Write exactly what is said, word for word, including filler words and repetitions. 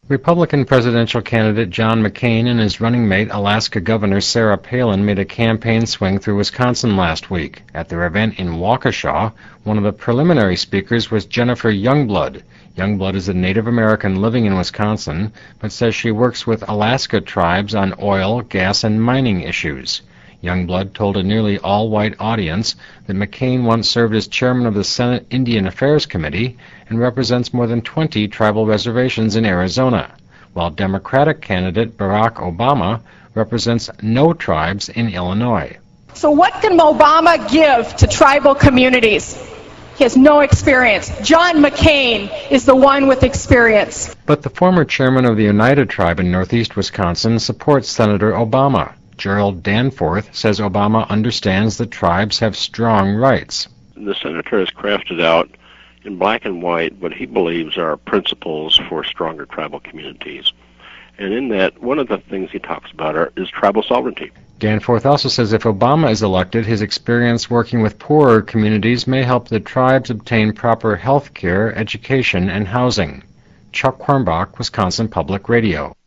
Republican presidential candidate John McCain and his running mate Alaska Governor Sarah Palin made a campaign swing through Wisconsin last week. At their event in Waukesha, one of the preliminary speakers was Jennifer Youngblood. Youngblood is a Native American living in Wisconsin, but says she works with Alaska tribes on oil, gas, and mining issues. Youngblood told a nearly all-white audience that McCain once served as chairman of the Senate Indian Affairs Committee and represents more than twenty tribal reservations in Arizona, while Democratic candidate Barack Obama represents no tribes in Illinois. So what can Obama give to tribal communities? He has no experience. John McCain is the one with experience. But the former chairman of the Oneida Tribe in northeast Wisconsin supports Senator Obama. Gerald Danforth says Obama understands that tribes have strong rights. The senator has crafted out in black and white what he believes are principles for stronger tribal communities. And in that, one of the things he talks about are, is tribal sovereignty. Danforth also says if Obama is elected, his experience working with poorer communities may help the tribes obtain proper health care, education, and housing. Chuck Quirmbach, Wisconsin Public Radio.